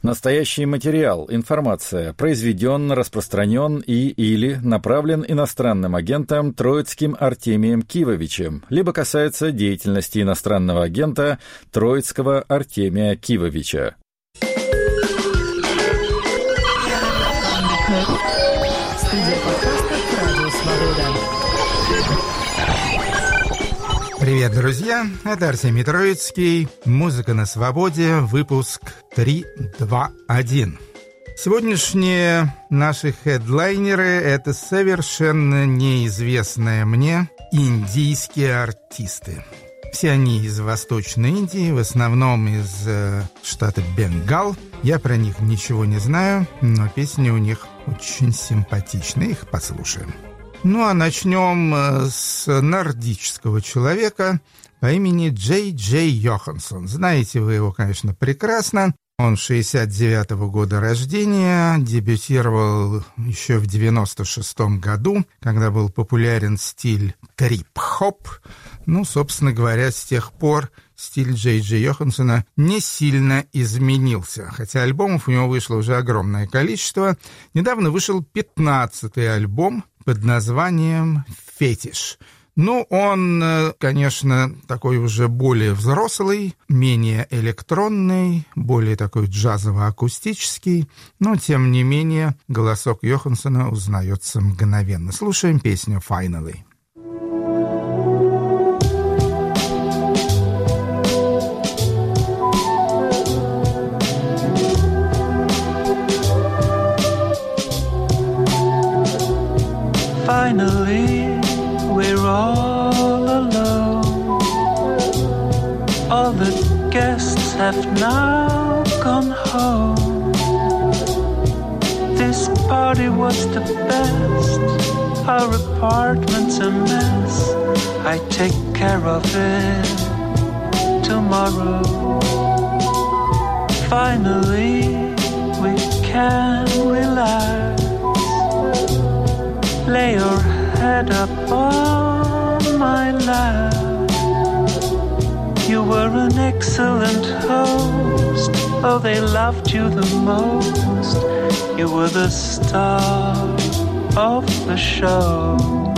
Настоящий материал, информация произведен, распространен или направлен иностранным агентом Троицким Артемием Кивовичем, либо касается деятельности иностранного агента Троицкого Артемия Кивовича. Студия подкастов «Радио Свобода». Привет, друзья! Это Артемий Троицкий. Музыка на свободе. Выпуск 3.2.1. Сегодняшние наши хедлайнеры — это совершенно неизвестные мне индийские артисты. Все они из Восточной Индии, в основном из штата Бенгал. Я про них ничего не знаю, но песни у них очень симпатичные. Их послушаем. Ну, а начнем с нордического человека по имени Джей Джей Йоханссон. Знаете вы его, конечно, прекрасно. Он 69-го года рождения, дебютировал еще в 96-м году, когда был популярен стиль трип-хоп. Ну, собственно говоря, с тех пор стиль Джей Джей Йоханссона не сильно изменился, хотя альбомов у него вышло уже огромное количество. Недавно вышел 15-й альбом под названием «Фетиш». Ну, он, конечно, такой уже более взрослый, менее электронный, более такой джазово-акустический, но, тем не менее, голосок Йоханссона узнается мгновенно. Слушаем песню «Finally». Finally, we're all alone. All the guests have now gone home. This party was the best. Our apartment's a mess. I take care of it tomorrow. Finally, we can relax. Lay your head up on my lap. You were an excellent host. Oh, they loved you the most. You were the star of the show.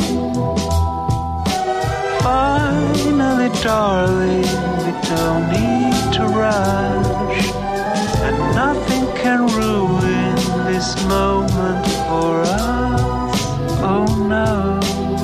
Finally, darling, we don't need to rush, and nothing can ruin this moment for us. Oh no.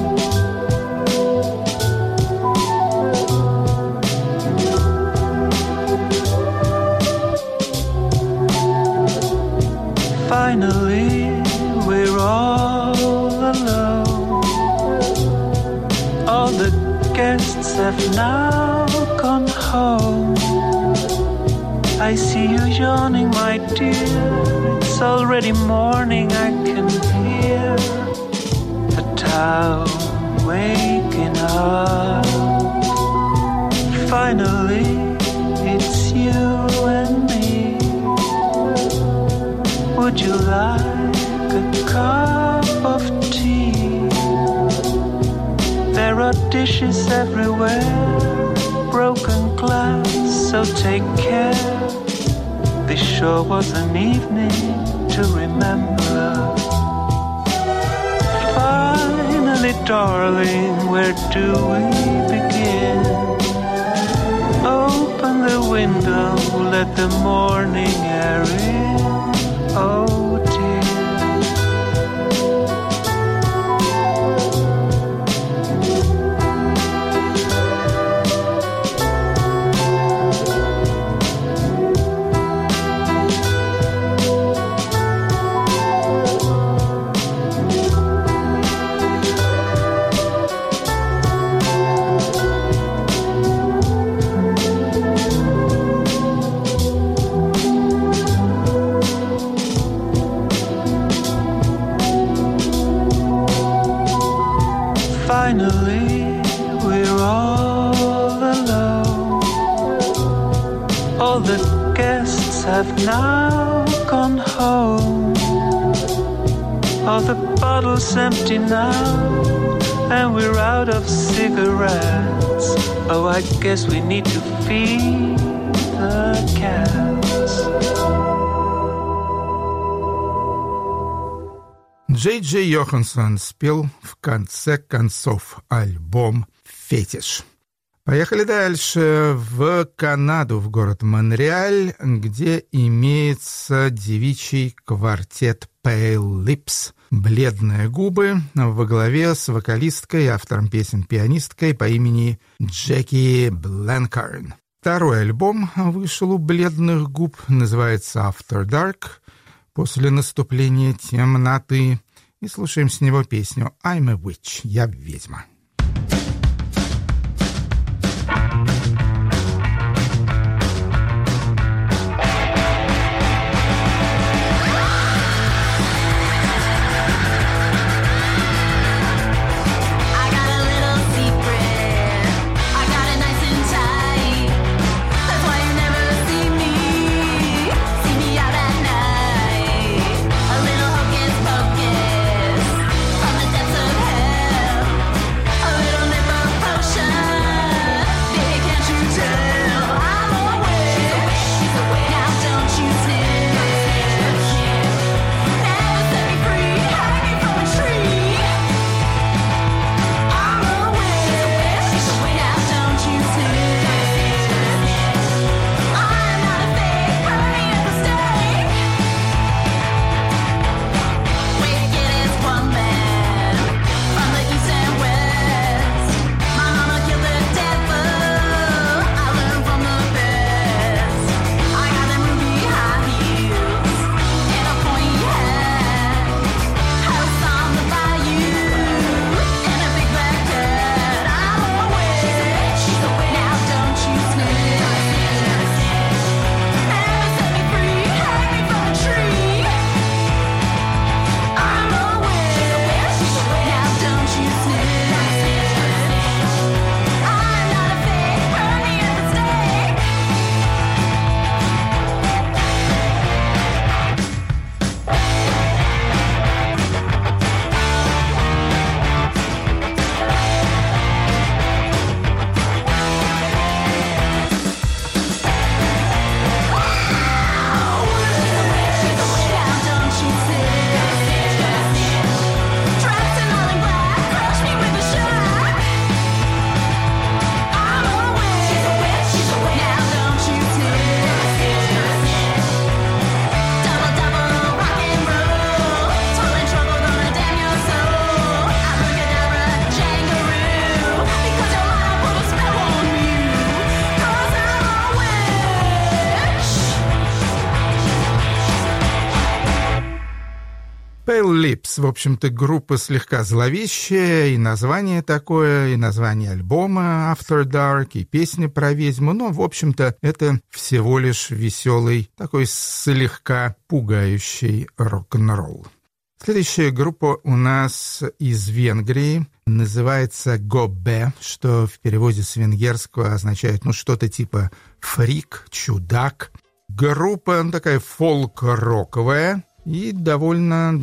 Finally, we're all alone. All the guests have now gone home. I see you yawning, my dear. It's already morning, I can hear the town waking up. Finally, it's you and me. Would you like a cup of tea? There are dishes everywhere, broken glass, so take care. This sure was an evening to remember. Finally, darling, where do we begin? Open the window, let the morning air in. Oh dear. Finally, we're all alone. All the guests have now gone home. All the bottles empty now, and we're out of cigarettes. Oh, I guess we need to feed the cats. Джей Джей Йоханссон спел в конце концов альбом «Фетиш». Поехали дальше, в Канаду, в город Монреаль, где имеется девичий квартет Pale Lips, «Бледные губы», во главе с вокалисткой, автором песен-пианисткой по имени Джеки Бленкарн. Второй альбом вышел у «Бледных губ», называется «After Dark», «После наступления темноты», и слушаем с него песню «I'm a Witch», «Я ведьма». Pale Lips, в общем-то, группа слегка зловещая, и название такое, и название альбома After Dark, и песня про ведьму, но, в общем-то, это всего лишь веселый, такой слегка пугающий рок-н-ролл. Следующая группа у нас из Венгрии, называется Гобе, что в переводе с венгерского означает, что-то типа фрик, чудак. Группа такая фолк-роковая и довольно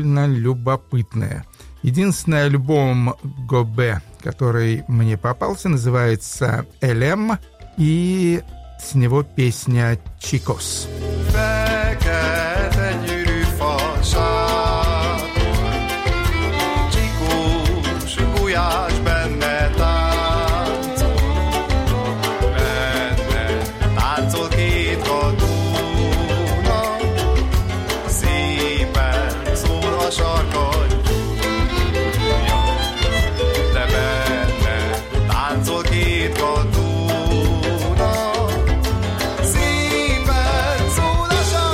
любопытная. Единственный альбом Гобе, который мне попался, называется «Элем», и с него песня «Чикос». Szépen szól a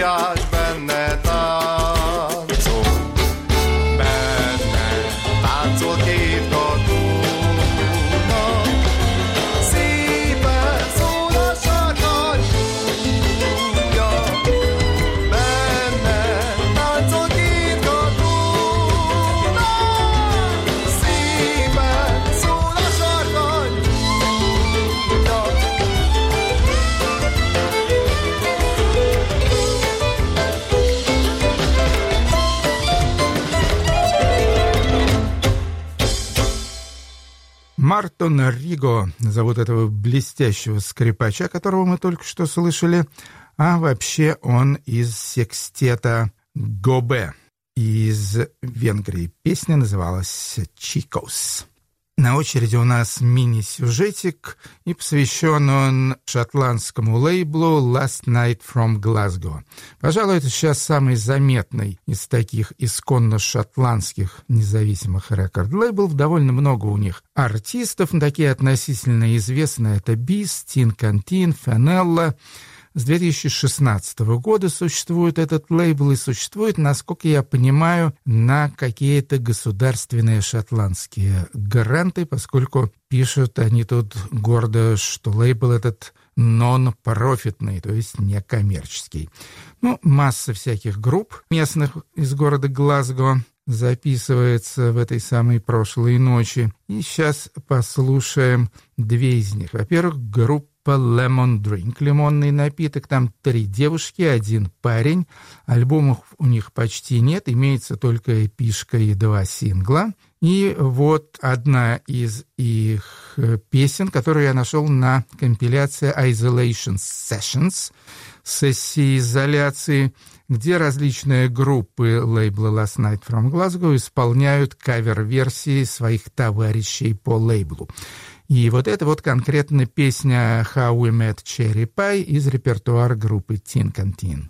óriás benne táncol, benne táncol két katona, szépen szól a sarkany fúja, benne táncol két katona, szépen szól a sarkany fúja. Мартин Риго зовут этого блестящего скрипача, которого мы только что слышали, а вообще он из секстета Гобе из Венгрии. Песня называлась «Чикос». На очереди у нас мини-сюжетик, и посвящен он шотландскому лейблу Last Night from Glasgow. Пожалуй, это сейчас самый заметный из таких исконно шотландских независимых рекорд-лейблов. Довольно много у них артистов, такие относительно известные. Это Бис, Тин Кантин, Фенелла. С 2016 года существует этот лейбл и существует, насколько я понимаю, на какие-то государственные шотландские гранты, поскольку пишут они тут гордо, что лейбл этот нон-профитный, то есть некоммерческий. Ну, масса всяких групп местных из города Глазго записывается в этой самой прошлой ночи. И сейчас послушаем две из них. Во-первых, группа Lemon Drink, лимонный напиток. Там 3 девушки, 1 парень. Альбомов у них почти нет, имеется только эпишка и 2 сингла. И вот одна из их песен, которую я нашел на компиляции Isolation Sessions, сессии изоляции, где различные группы лейбла Last Night from Glasgow исполняют кавер-версии своих товарищей по лейблу. И вот это вот конкретно песня «How We Met Cherry Pie» из репертуара группы Tin Cantin.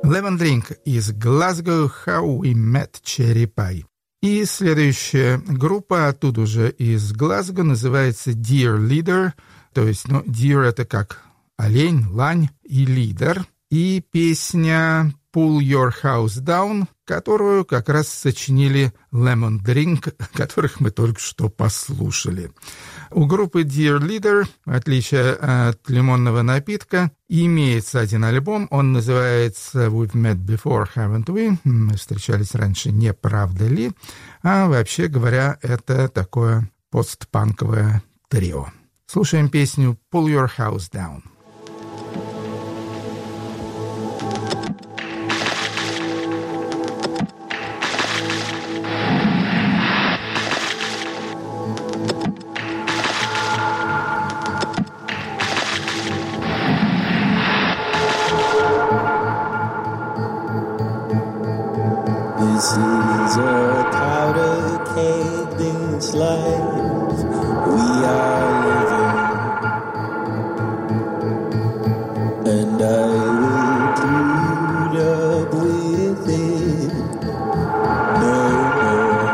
Lemon Drink из Glasgow, How We Met Cherry Pie. И следующая группа, оттуда же из Глазго, называется Dear Leader, то есть, Dear — это как олень, лань, и Leader. И песня Pull Your House Down, которую как раз сочинили Lemon Drink, которых мы только что послушали. У группы Dear Leader, в отличие от лимонного напитка, имеется один альбом, он называется We've Met Before, Haven't We? Мы встречались раньше, не правда ли? А вообще говоря, это такое постпанковое трио. Слушаем песню Pull Your House Down. This is a powder keg, this life we are living, and I will put up with it no more.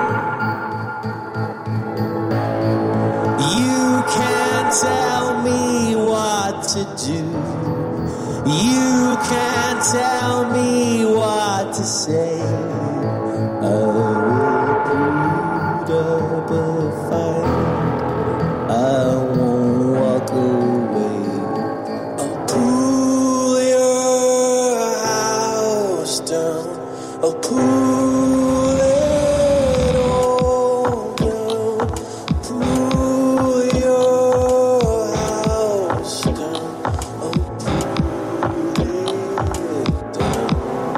You can't tell me what to do, you can't tell me what to say. I will put up a fight, I won't walk away. I'll pull your house down, I'll pull it all down, pull your house down, I'll pull it down.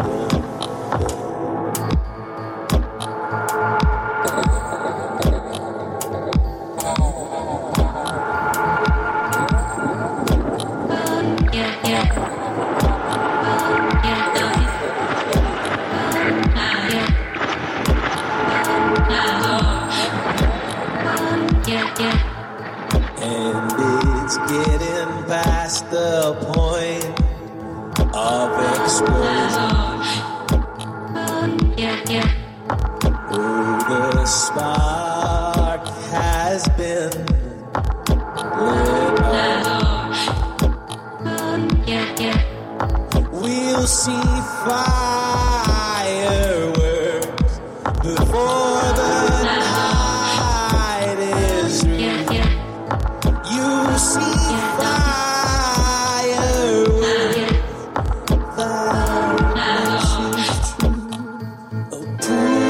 And it's getting past the point of explosion. Oh, the spark has been lit up. We'll see fireworks before the night is through. You see fireworks, that much is true. Oh, pull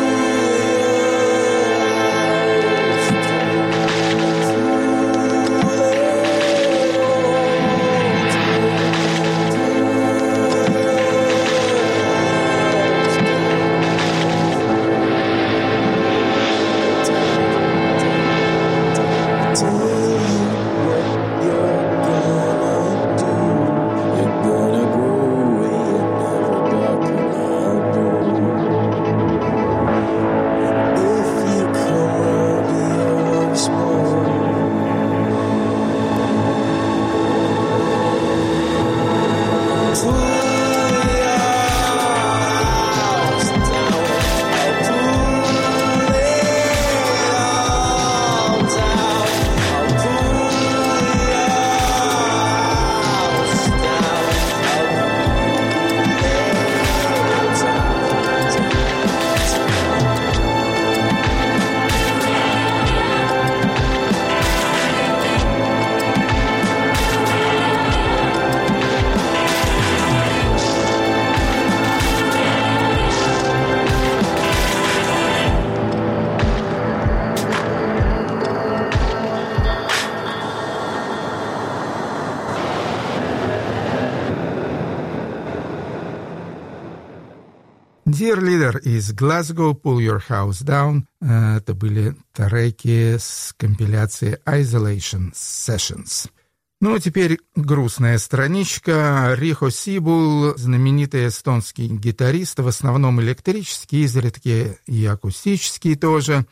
Dear Leader из Glasgow, Pull Your House Down. Это были треки с компиляции Isolation Sessions. Ну, а теперь грустная страничка. Рихо Сибул, знаменитый эстонский гитарист, в основном электрический, изредка и акустический тоже.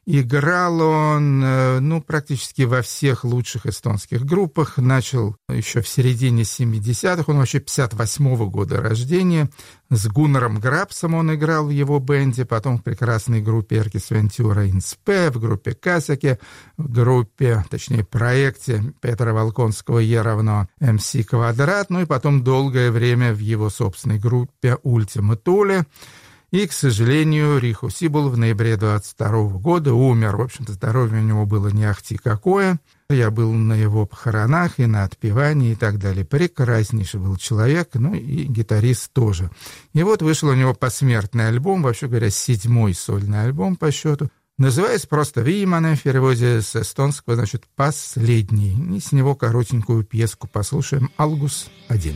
Играл он, практически во всех лучших эстонских группах. Начал еще в середине 70-х, он вообще 58-го года рождения. С Гуннаром Грабсом он играл в его бенде, потом в прекрасной группе Эркис Вентура Инспе, в группе Касаки, в группе, точнее, проекте Петра Волконского Е равно МС Квадрат, и потом долгое время в его собственной группе Ультима Туле. И, к сожалению, Рихо Сибул в ноябре 22 года умер. В общем-то, здоровье у него было не ахти какое. Я был на его похоронах и на отпевании и так далее. Прекраснейший был человек, и гитарист тоже. И вот вышел у него посмертный альбом, вообще говоря, 7-й сольный альбом по счету. Называется просто «Вимане», в переводе с эстонского, значит, «последний». И с него коротенькую пьеску послушаем «Алгус-1».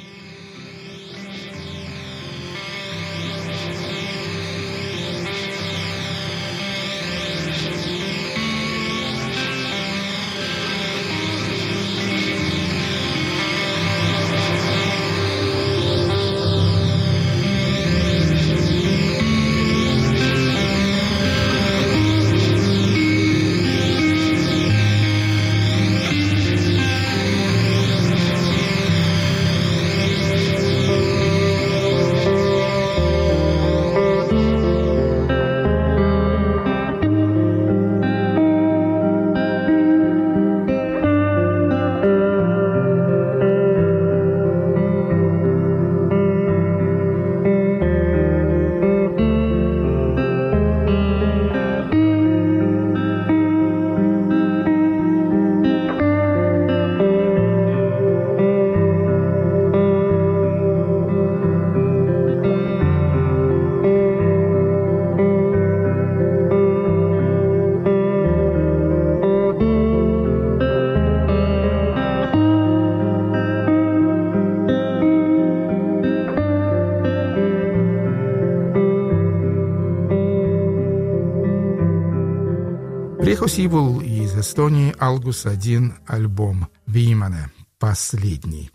Рихо Сибул из Эстонии, «Алгус-1», альбом «Вимане», последний.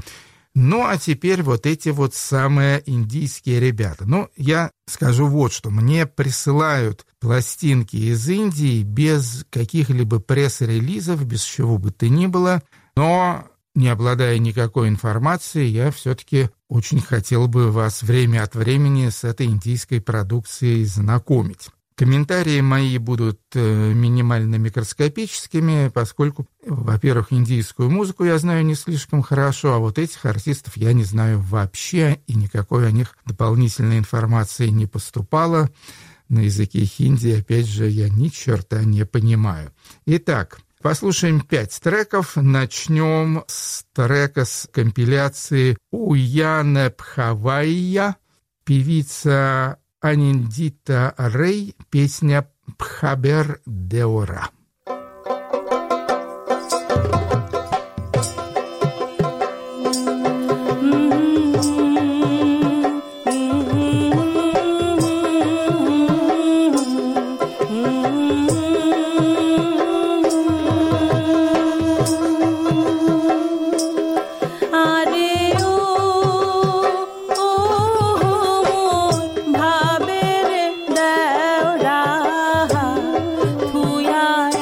А теперь вот эти вот самые индийские ребята. Я скажу вот что. Мне присылают пластинки из Индии без каких-либо пресс-релизов, без чего бы то ни было. Но, не обладая никакой информацией, я все-таки очень хотел бы вас время от времени с этой индийской продукцией знакомить. Комментарии мои будут минимально микроскопическими, поскольку, во-первых, индийскую музыку я знаю не слишком хорошо, а вот этих артистов я не знаю вообще, и никакой о них дополнительной информации не поступало. На языке хинди, опять же, я ни черта не понимаю. Итак, послушаем 5 треков. Начнем с трека с компиляции «Уяне Пхавайя», певица Аниндита Рей, песня «Пхабер Деора». भाबेर देवरा, थुया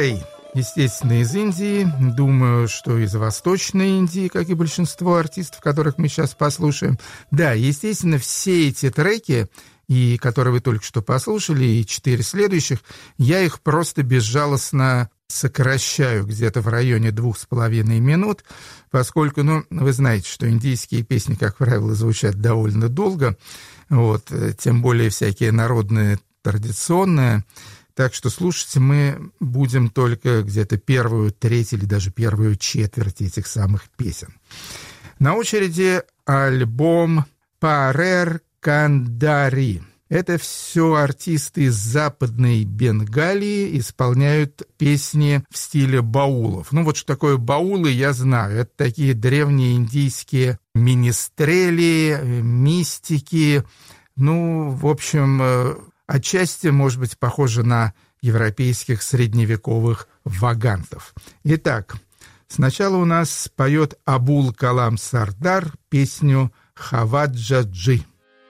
Рэй, естественно, из Индии. Думаю, что из Восточной Индии, как и большинство артистов, которых мы сейчас послушаем. Да, естественно, все эти треки, и которые вы только что послушали, и 4 следующих, я их просто безжалостно сокращаю где-то в районе 2,5 минут, поскольку, вы знаете, что индийские песни, как правило, звучат довольно долго, тем более всякие народные, традиционные. Так что слушать мы будем только где-то первую треть или даже первую четверть этих самых песен. На очереди альбом «Парер Кандари». Это все артисты из Западной Бенгалии исполняют песни в стиле баулов. Что такое баулы, я знаю. Это такие древние индийские министрели, мистики. В общем, отчасти, может быть, похоже на европейских средневековых вагантов. Итак, сначала у нас поет Абул Калам Сардар песню «Хаваджа Джи».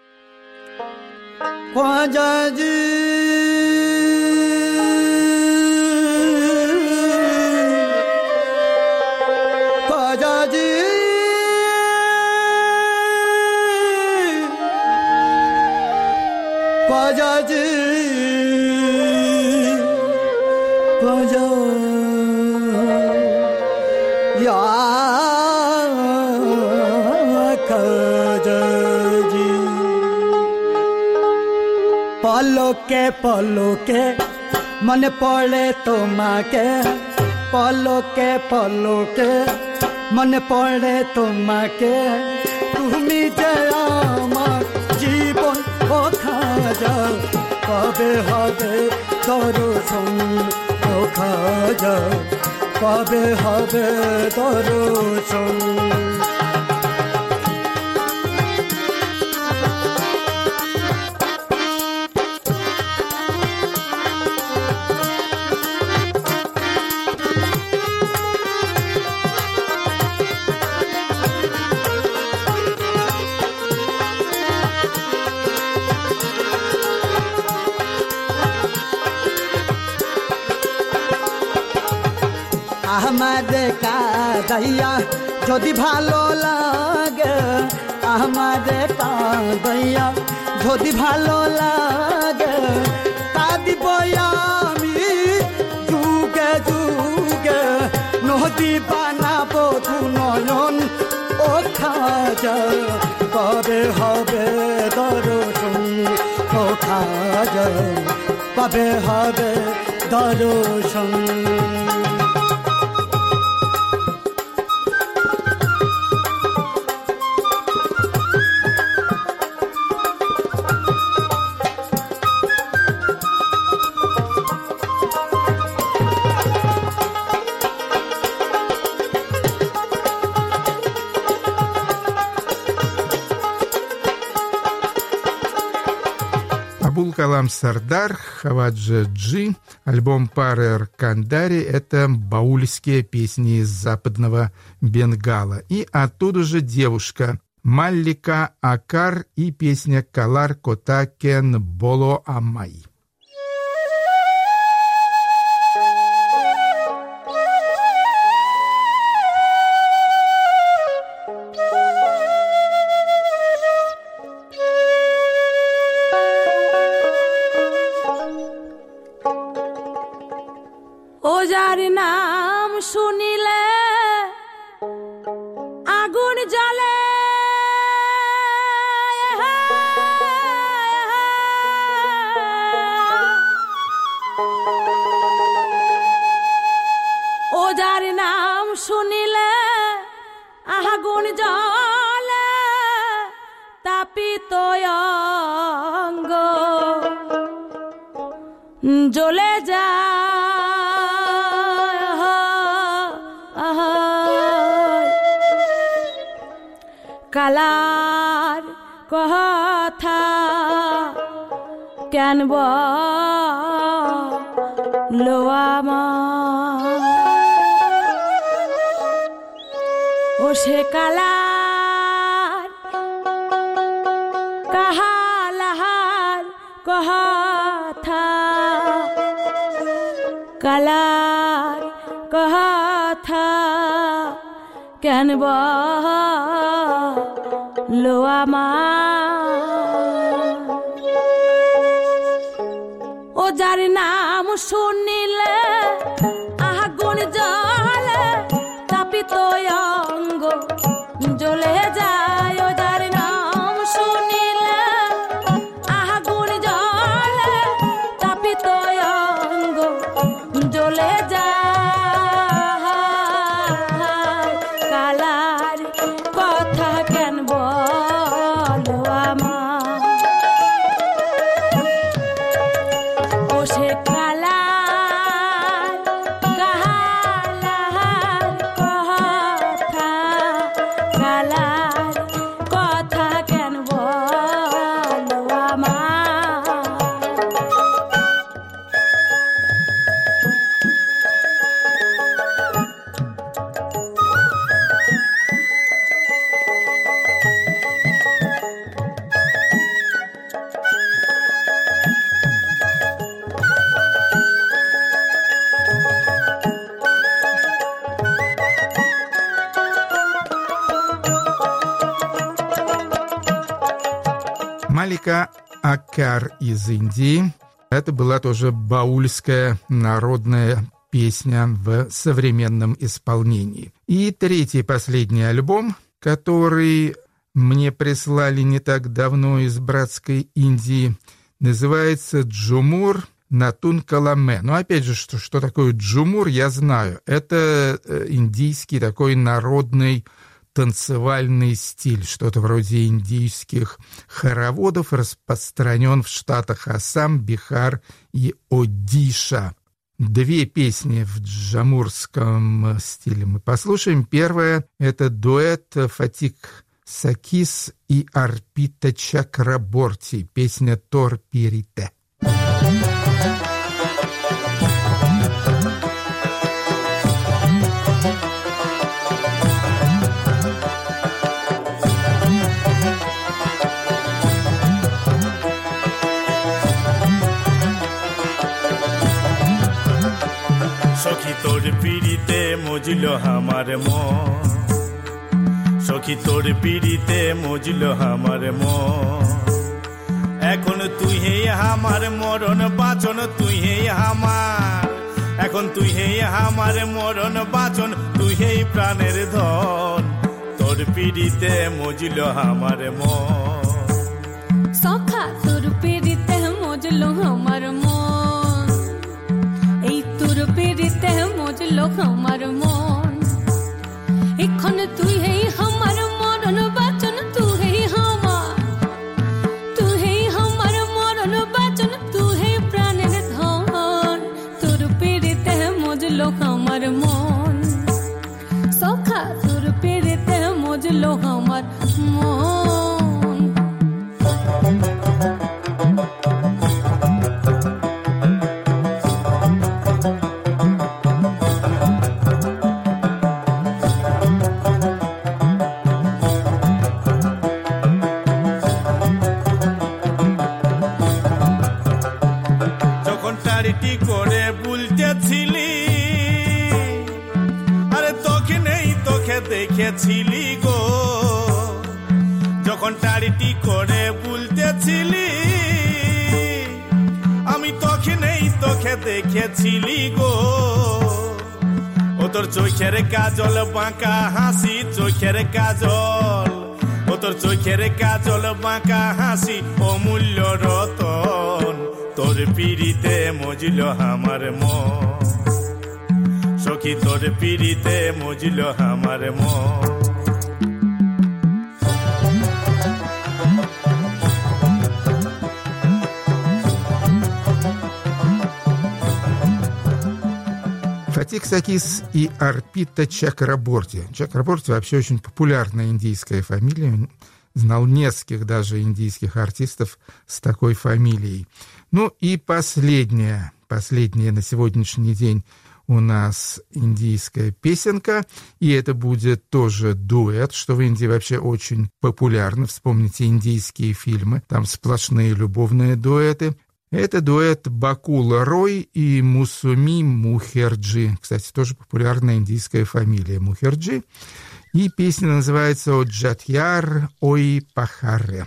Khwaja ji Khwaja ji Khwaja ji Khwaja ya Khwaja ji पलोके मन पड़े तुम्हाके पलोके मन पड़े तुम्हाके तुमी जे आमार जीवन ओ खाजा कबे हबे दर्शन ओ खाजा कबे हबे दर्शन আমাদের কাঁদাইয়া যদি ভালো লাগে আমাদের কাঁদাইয়া যদি ভালো লাগে তা দিব আমি যুগে যুগে নদী বানাবো দু নয়ন ও খাজা কবে হবে দর্শন ও খাজা কবে হবে দর্শন Абул Калам Сардар, Хаваджа Джи, альбом «Парер Кандари» — это баульские песни из Западного Бенгала. И оттуда же девушка Маллика Акар и песня «Калар Кота Кен Боло Амай». ওজার নাম শুনিলে আগুন জ্বলে ওজার নাম শুনিলে আগুন জ্বলে তাপিত অঙ্গ জ্বলে যায় কালার কথা কেন বলো আমার ও সে কালার কাহালাহার কথা কালার কেন বলো আমার ও যার নাম শুনিলে আগুন জ্বলে তাপিত অঙ্গ জ্বলে যায় ও যার নাম শুনিলে আগুন জ্বলে তাপিত অঙ্গ জ্বলে যায় কালার কথা কেন বলো আমার ও সে কালার কালার কথা কেন বলো আমার Малика Аккар из Индии. Это была тоже баульская народная песня в современном исполнении. И третий и последний альбом, который мне прислали не так давно из братской Индии, называется «Джумур Натун Каламе». Но опять же, что такое джумур, я знаю. Это индийский такой народный танцевальный стиль, что-то вроде индийских хороводов, распространен в штатах Ассам, Бихар и Одиша. Две песни в джамурском стиле мы послушаем. Первая — это дуэт Фатик Сакис и Арпита Чакраборти, песня «Торпирите». সখী তোর পিড়িতে মজল আমার মন সখী তোর পিড়িতে মজল আমার মন এখন তুই হে আমার মরণ বাঁচন তুই হে আমার এখন তুই হে আমার মরণ বাঁচন তুই হে প্রাণের ধন তোর পিড়িতে মজল আমার মন সখা তোর পিড়িতে মজল আমার মন এই তোর পিড়িতে মজল আমার মন এখন তুই হে আমার মরণ বাঁচন তুই হে আমার তুই হে আমার মরণ বাঁচন তুই হে প্রাণের ধন তোর পিড়িতে মজল আমার মন সখা তোর পিড়িতে মজল আমার মন করে বুলতেছিলি আরে তোকে নেই তোকে দেখেছিলি গো যখন টাড়িটি করে বুলতেছিলি আমি তোকে নেই তোকে দেখেছিলি গো ও তোর চোখের কাজল বাঁকা হাসি চোখের কাজল ও তোর চোখের কাজল বাঁকা হাসি অমূল্য রতন তোর পিড়িতে মজল আমার মন সখী তোর পিড়িতে মজল আমার মন Фатик Сакис и Арпита Чакраборти. Чакраборти вообще очень популярная индийская фамилия. Знал нескольких даже индийских артистов с такой фамилией. Ну и последняя на сегодняшний день у нас индийская песенка, и это будет тоже дуэт, что в Индии вообще очень популярно. Вспомните индийские фильмы, там сплошные любовные дуэты. Это дуэт Бакула Рой и Мусуми Мухерджи. Кстати, тоже популярная индийская фамилия Мухерджи. И песня называется «О Джатьяр, ой Пахаре».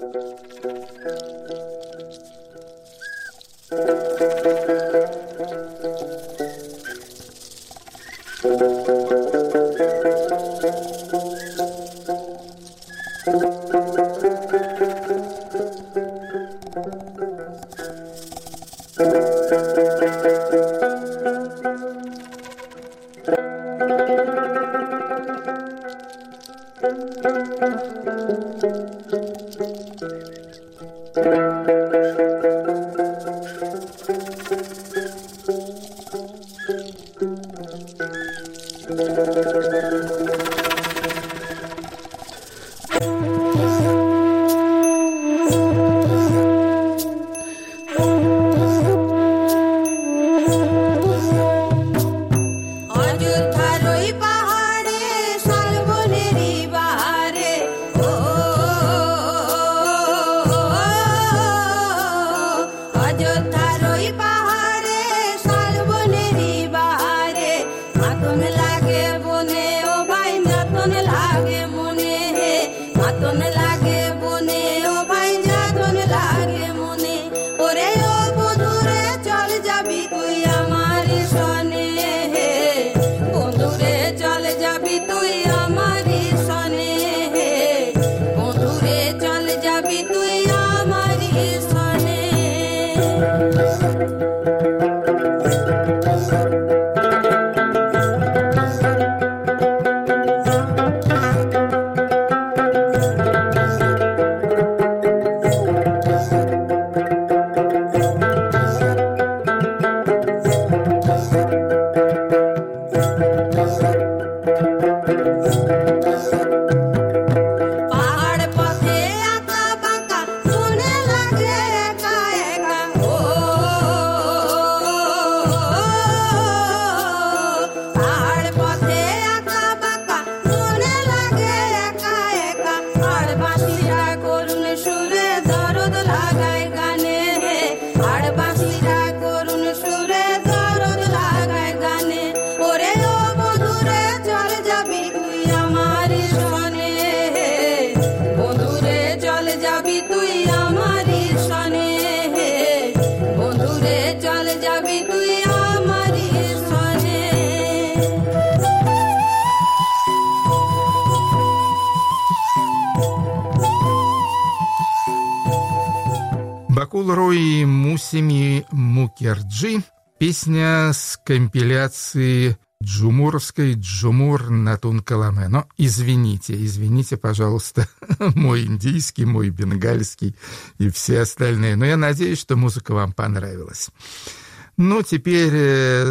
Бакул-Рой Мусими Мукерджи. Песня с компиляции джумуровской «Джумур Натун Каламе». Но извините, пожалуйста, мой индийский, мой бенгальский и все остальные. Но я надеюсь, что музыка вам понравилась. Ну, теперь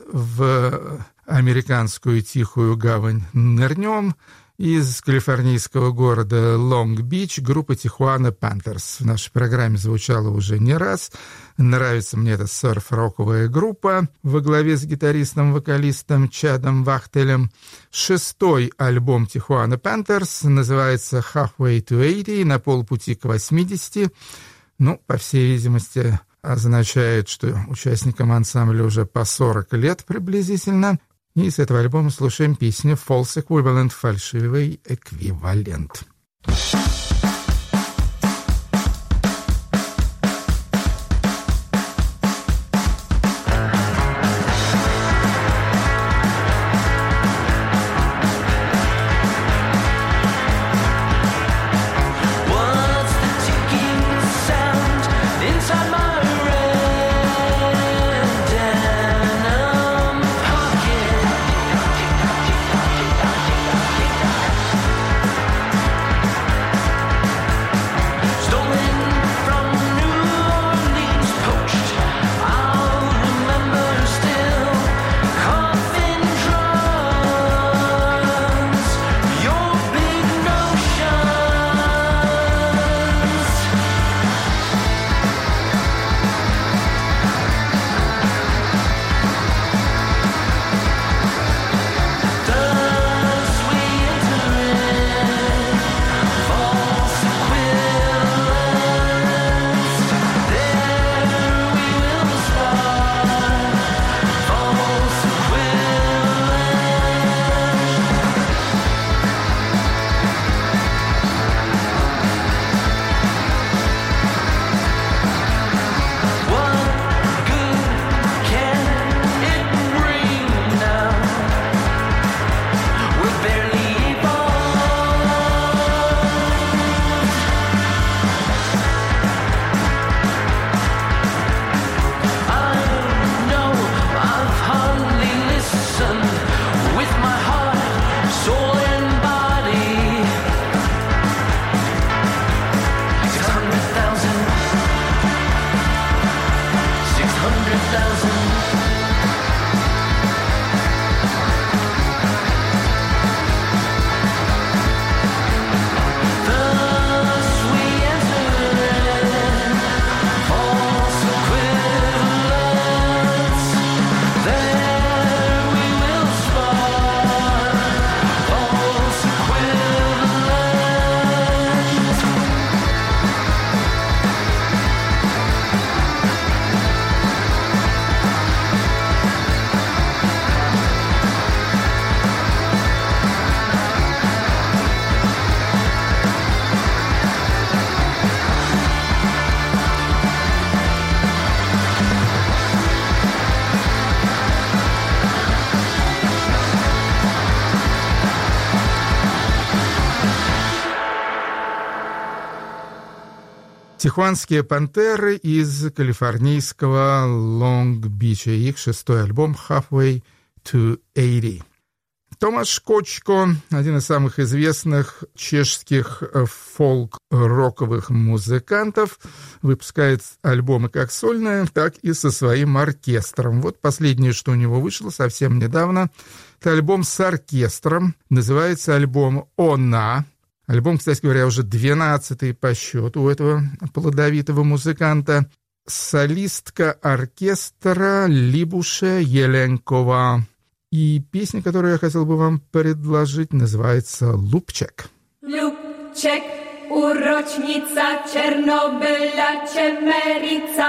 в американскую тихую гавань нырнем. Из калифорнийского города Лонг-Бич группа Tijuana Panthers. В нашей программе звучала уже не раз. Нравится мне эта серф-роковая группа во главе с гитаристом-вокалистом Чадом Вахтелем. 6-й альбом Tijuana Panthers называется Halfway to 80, на полпути к 80. Ну, по всей видимости, означает, что участникам ансамбля уже по 40 лет приблизительно. И с этого альбома слушаем песню «False Equivalent» — фальшивый эквивалент. Pocket. Тихуанские пантеры из калифорнийского Лонг-Бича. Их 6-й альбом «Halfway to 80». Томаш Кочко, один из самых известных чешских фолк-роковых музыкантов, выпускает альбомы как сольные, так и со своим оркестром. Вот последнее, что у него вышло совсем недавно, это альбом с оркестром. Называется альбом «Она». Альбом, кстати говоря, уже 12-й по счету у этого плодовитого музыканта. Солистка оркестра Либуша Еленкова. И песня, которую я хотел бы вам предложить, называется «Лупчек». Lubček, úročnica Černobyla, Čemerica.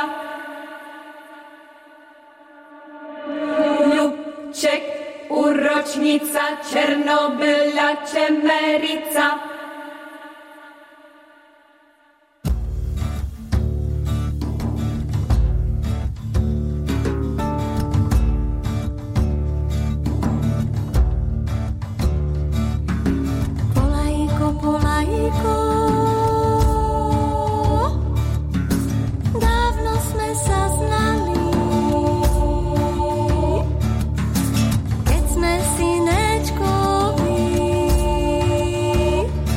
Lubček, úročnica Černobyla, Čemerica. Keď sme synečkovi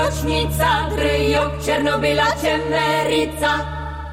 rocznica, Dryjok, Czernobyla, Czemerica.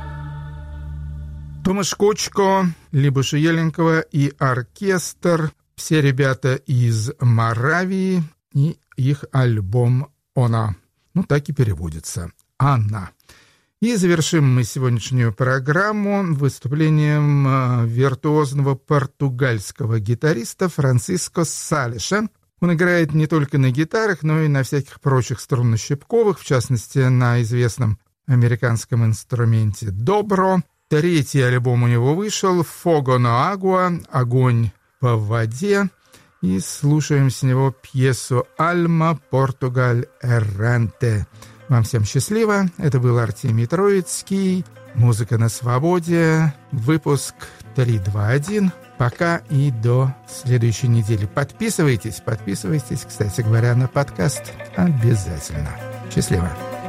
Томаш Кочко, Либуша Еленкова и оркестр, все ребята из Моравии и их альбом «Она». Ну, так и переводится «Она». И завершим мы сегодняшнюю программу выступлением виртуозного португальского гитариста Франциско Салеша. Он играет не только на гитарах, но и на всяких прочих струнно-щипковых, в частности, на известном американском инструменте «Добро». Третий альбом у него вышел «Fogo no Agua» — «Огонь по воде». И слушаем с него пьесу «Альма Португаль Эрранте». Вам всем счастливо. Это был Артемий Троицкий. Музыка на свободе. Выпуск 321. Пока и до следующей недели. Подписывайтесь, кстати говоря, на подкаст. Обязательно. Счастливо.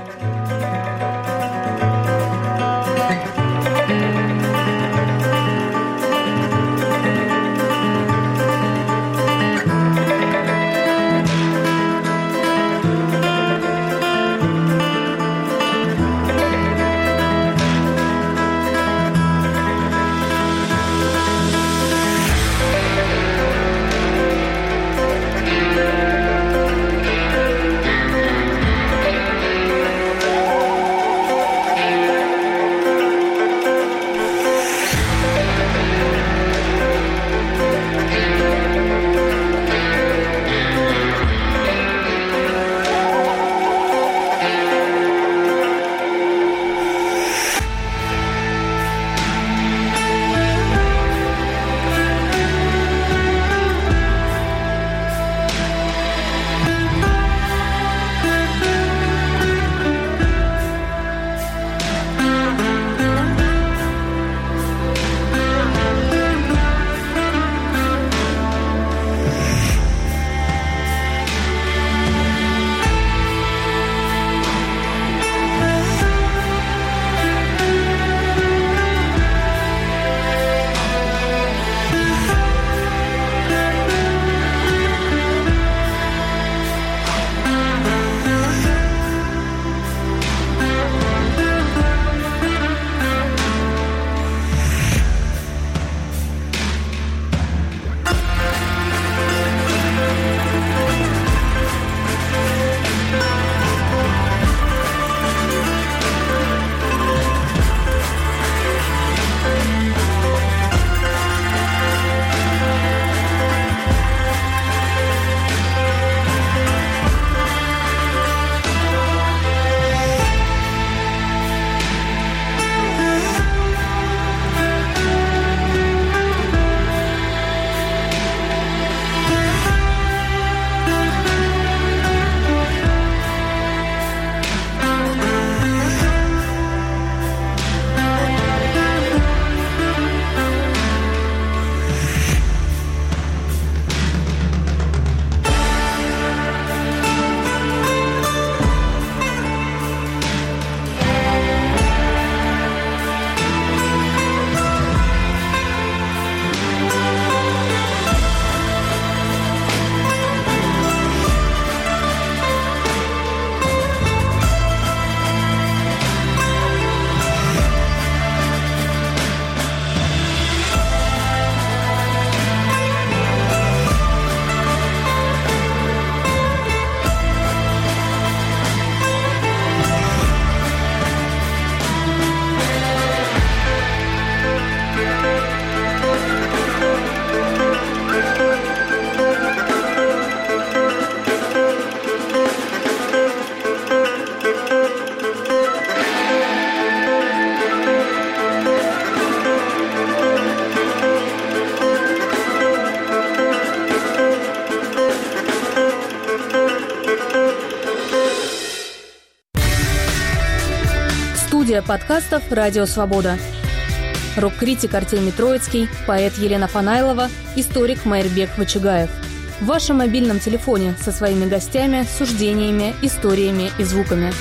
Студия подкастов «Радио Свобода». Рок-критик Артемий Троицкий, поэт Елена Фанайлова, историк Майрбек Вачигаев. В вашем мобильном телефоне со своими гостями, суждениями, историями и звуками.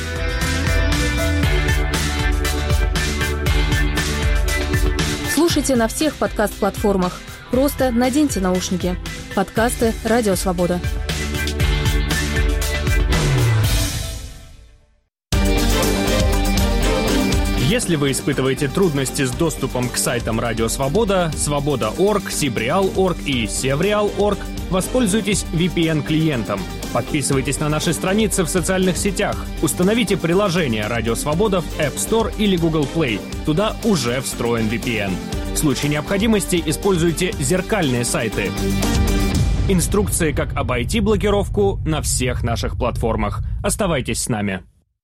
Слушайте на всех подкаст-платформах. Просто наденьте наушники. Подкасты «Радио Свобода». Если вы испытываете трудности с доступом к сайтам Радио Свобода, Свобода.орг, Сибреал.орг и Севреал.орг, воспользуйтесь VPN-клиентом. Подписывайтесь на наши страницы в социальных сетях. Установите приложение Радио Свобода в App Store или Google Play. Туда уже встроен VPN. В случае необходимости используйте зеркальные сайты. Инструкции, как обойти блокировку, на всех наших платформах. Оставайтесь с нами.